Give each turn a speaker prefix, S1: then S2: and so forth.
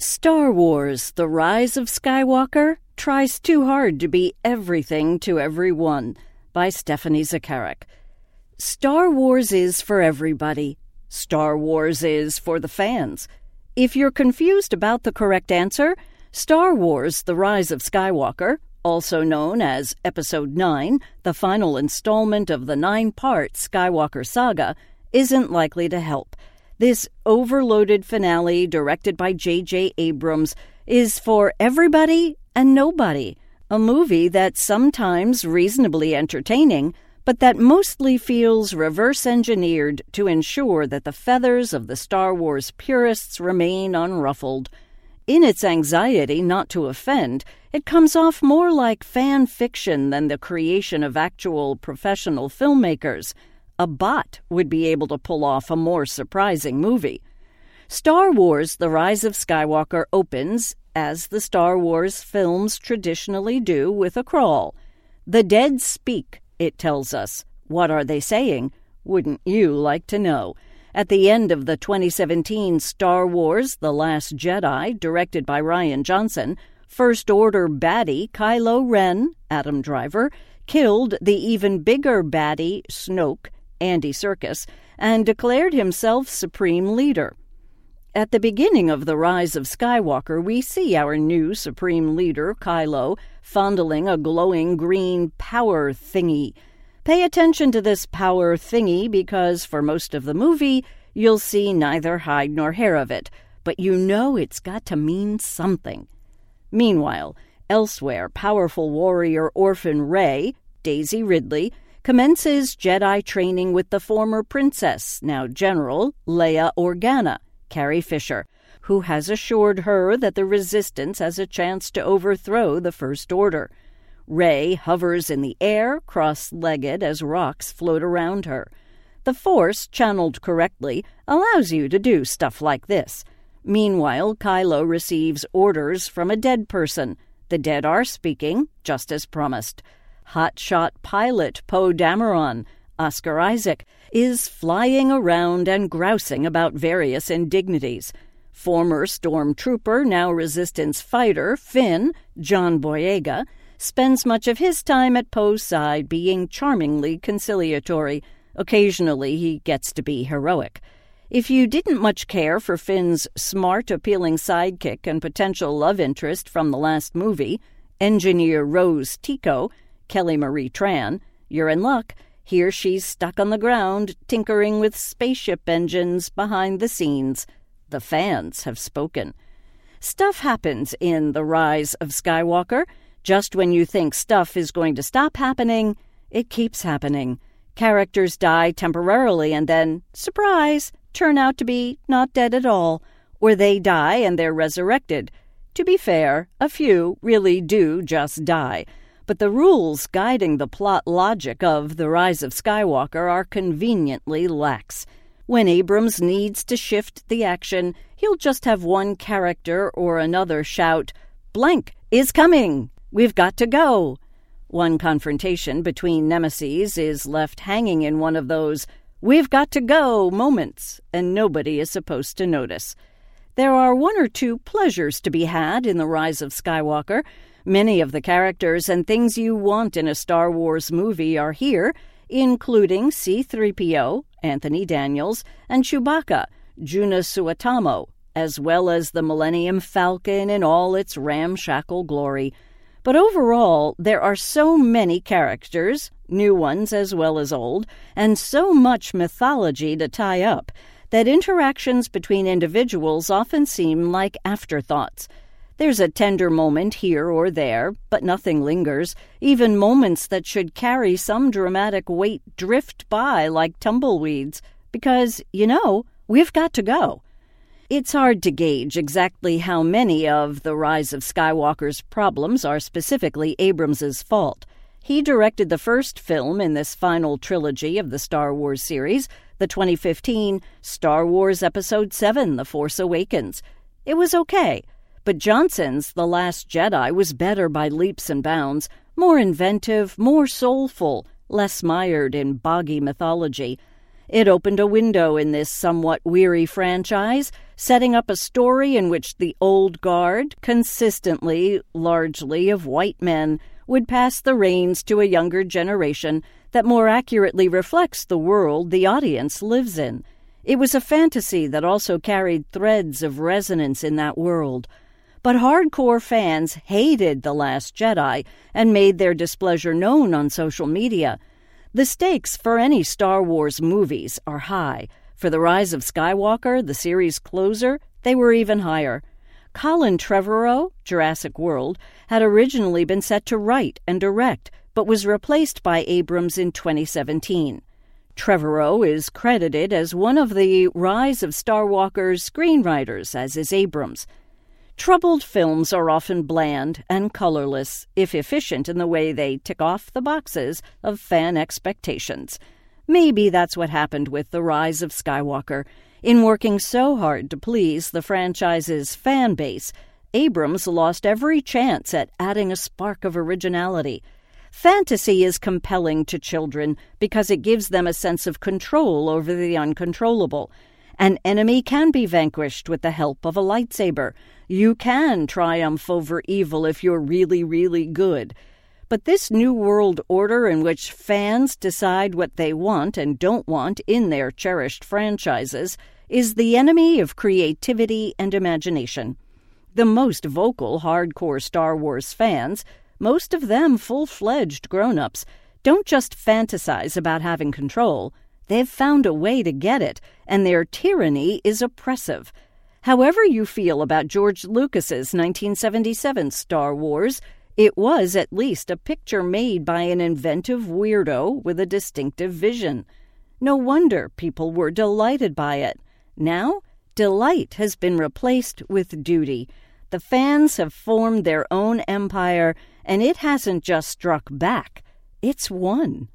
S1: Star Wars: The Rise of Skywalker tries too hard to be everything to everyone, by Stephanie Zacharek. Star Wars is for everybody. Star Wars is for the fans. If you're confused about the correct answer, Star Wars: The Rise of Skywalker, also known as Episode 9, the final installment of the 9-part Skywalker saga, isn't likely to help. This overloaded finale, directed by J.J. Abrams, is for everybody and nobody, a movie that's sometimes reasonably entertaining, but that mostly feels reverse-engineered to ensure that the feathers of the Star Wars purists remain unruffled. In its anxiety not to offend, it comes off more like fan fiction than the creation of actual professional filmmakers. A bot would be able to pull off a more surprising movie. Star Wars: The Rise of Skywalker opens, as the Star Wars films traditionally do, with a crawl. The dead speak, it tells us. What are they saying? Wouldn't you like to know? At the end of the 2017 Star Wars: The Last Jedi, directed by Rian Johnson, First Order baddie Kylo Ren, Adam Driver, killed the even bigger baddie Snoke, Andy Serkis, and declared himself supreme leader. At the beginning of The Rise of Skywalker, we see our new supreme leader, Kylo, fondling a glowing green power thingy. Pay attention to this power thingy because for most of the movie, you'll see neither hide nor hair of it, but you know it's got to mean something. Meanwhile, elsewhere, powerful warrior orphan Rey, Daisy Ridley, commences Jedi training with the former princess, now General, Leia Organa, Carrie Fisher, who has assured her that the Resistance has a chance to overthrow the First Order. Rey hovers in the air, cross-legged, as rocks float around her. The Force, channeled correctly, allows you to do stuff like this. Meanwhile, Kylo receives orders from a dead person. The dead are speaking, just as promised. Hotshot pilot Poe Dameron, Oscar Isaac, is flying around and grousing about various indignities. Former stormtrooper, now Resistance fighter, Finn, John Boyega, spends much of his time at Poe's side being charmingly conciliatory. Occasionally he gets to be heroic. If you didn't much care for Finn's smart, appealing sidekick and potential love interest from the last movie, engineer Rose Tico, Kelly Marie Tran, you're in luck. Here she's stuck on the ground, tinkering with spaceship engines behind the scenes. The fans have spoken. Stuff happens in The Rise of Skywalker. Just when you think stuff is going to stop happening, it keeps happening. Characters die temporarily and then, surprise, turn out to be not dead at all. Or they die and they're resurrected. To be fair, a few really do just die. But the rules guiding the plot logic of The Rise of Skywalker are conveniently lax. When Abrams needs to shift the action, he'll just have one character or another shout, "Blank is coming! We've got to go!" One confrontation between nemeses is left hanging in one of those "we've got to go" moments, and nobody is supposed to notice. There are one or two pleasures to be had in The Rise of Skywalker. Many of the characters and things you want in a Star Wars movie are here, including C-3PO, Anthony Daniels, and Chewbacca, Juna Suetamo, as well as the Millennium Falcon in all its ramshackle glory. But overall, there are so many characters, new ones as well as old, and so much mythology to tie up, that interactions between individuals often seem like afterthoughts. There's a tender moment here or there, but nothing lingers. Even moments that should carry some dramatic weight drift by like tumbleweeds, because, we've got to go. It's hard to gauge exactly how many of The Rise of Skywalker's problems are specifically Abrams's fault. He directed the first film in this final trilogy of the Star Wars series, the 2015 Star Wars Episode 7, The Force Awakens. It was okay. But Johnson's The Last Jedi was better by leaps and bounds, more inventive, more soulful, less mired in boggy mythology. It opened a window in this somewhat weary franchise, setting up a story in which the old guard, consistently largely of white men, would pass the reins to a younger generation that more accurately reflects the world the audience lives in. It was a fantasy that also carried threads of resonance in that world. But hardcore fans hated The Last Jedi and made their displeasure known on social media. The stakes for any Star Wars movies are high. For The Rise of Skywalker, the series closer, they were even higher. Colin Trevorrow, Jurassic World, had originally been set to write and direct, but was replaced by Abrams in 2017. Trevorrow is credited as one of the Rise of Skywalker's screenwriters, as is Abrams. Troubled films are often bland and colorless, if efficient in the way they tick off the boxes of fan expectations. Maybe that's what happened with The Rise of Skywalker. In working so hard to please the franchise's fan base, Abrams lost every chance at adding a spark of originality. Fantasy is compelling to children because it gives them a sense of control over the uncontrollable. An enemy can be vanquished with the help of a lightsaber. You can triumph over evil if you're really, really good. But this new world order in which fans decide what they want and don't want in their cherished franchises is the enemy of creativity and imagination. The most vocal hardcore Star Wars fans, most of them full-fledged grown-ups, don't just fantasize about having control. They've found a way to get it, and their tyranny is oppressive. However you feel about George Lucas's 1977 Star Wars, it was at least a picture made by an inventive weirdo with a distinctive vision. No wonder people were delighted by it. Now, delight has been replaced with duty. The fans have formed their own empire, and it hasn't just struck back, it's won.